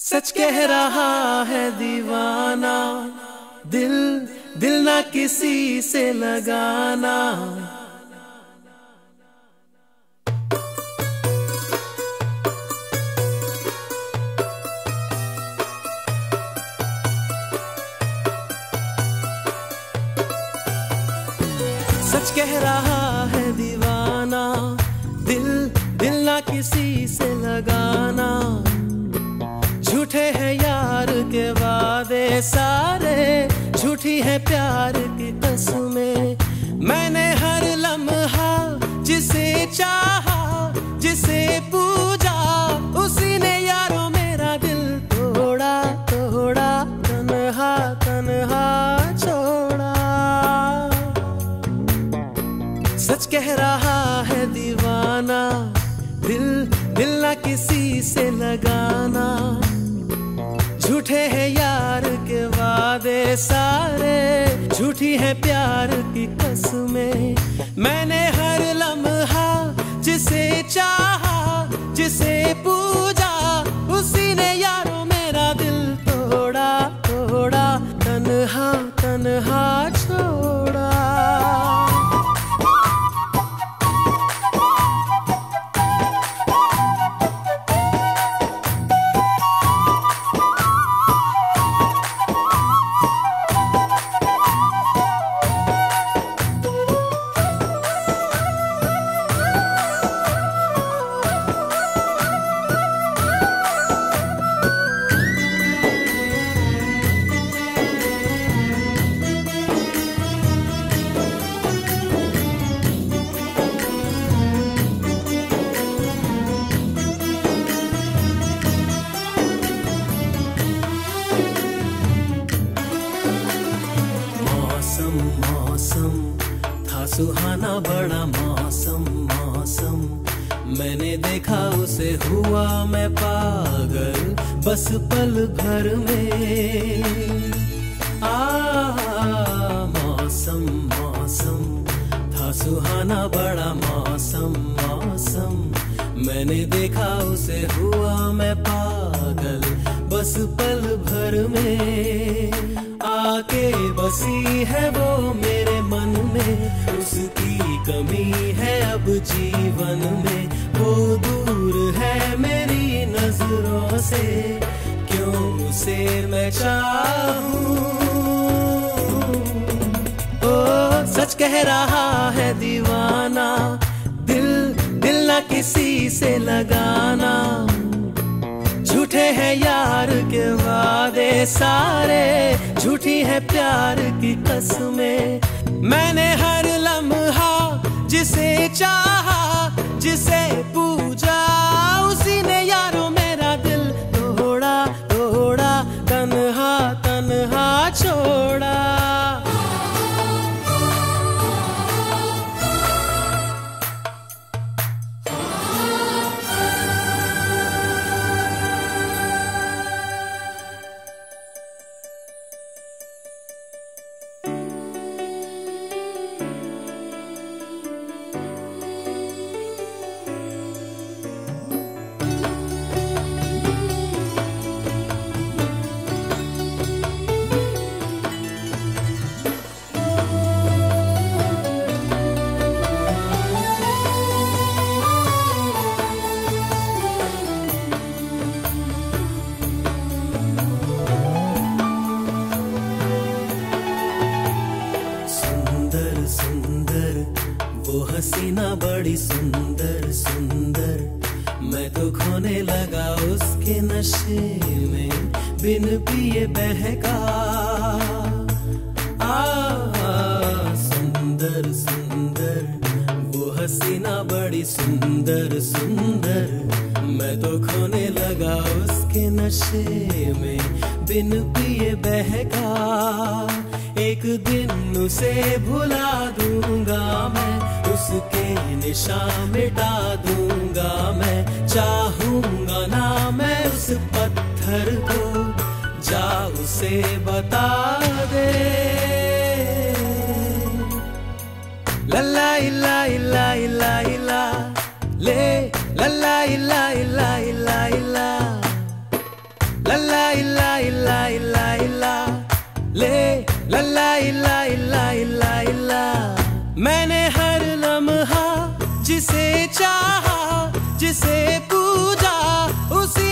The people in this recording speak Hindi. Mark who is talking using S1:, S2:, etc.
S1: सच कह रहा है दीवाना, दिल दिल ना किसी से लगाना। सच कह रहा है दीवाना, दिल दिल ना किसी से लगाना। झूठे हैं यार के वादे सारे, झूठी है प्यार की कसमें। मैंने हर लम्हा जिसे चाहा, जिसे पूजा, उसी ने यारों मेरा दिल तोड़ा तोड़ा, तन्हा तन्हा छोड़ा। सच कह रहा है दीवाना, दिल दिल ना किसी से लगाना। झूठे हैं यार के वादे सारे, झूठी है प्यार की कसमें। मैंने हर लम्हा जिसे चाहा, जिसे पूजा, उसी ने यारों मेरा दिल तोड़ा तोड़ा, तन्हा तन्हा छोड़ा। मौसम था सुहाना बड़ा मौसम, मौसम। मैंने देखा उसे हुआ मैं पागल, बस पल भर में। मौसम मौसम था सुहाना बड़ा मौसम, मौसम। मैंने देखा उसे हुआ मैं पागल, बस पल भर में। आके बसी है वो मेरे मन में, उसकी कमी है अब जीवन में। वो दूर है मेरी नजरों से, क्यों उसे मैं चाहूं। ओ सच कह रहा है दीवाना, दिल दिल ना किसी से लगाना। झूठे हैं यार के वादे सारे, झूठी है प्यार की कसमें। मैंने हर लम्हा जिसे चाहा, जिसे पूजा, उसी ने यारों मेरा दिल तोड़ा तोड़ा, तन्हा तन्हा छोड़ा। सुंदर वो हसीना बड़ी सुंदर सुंदर, मैं तो खोने लगा उसके नशे में, बिन पिए बहका। सुंदर सुंदर वो हसीना बड़ी सुंदर सुंदर, मैं तो खोने लगा उसके नशे में, बिन पिए बहका। एक दिन उसे भुला दूंगा मैं, उसके निशान मिटा दूंगा मैं। चाहूंगा ना मैं उस पत्थर को, जा उसे बता दे। लल्ला इल्ला इल्ला इल्ला इल्ला ले, लल्ला इल्ला इल्ला इल्ला इल्ला, लल्ला इला इला इला इला। मैंने हर लम्हा जिसे चाहा, जिसे पूजा, उसी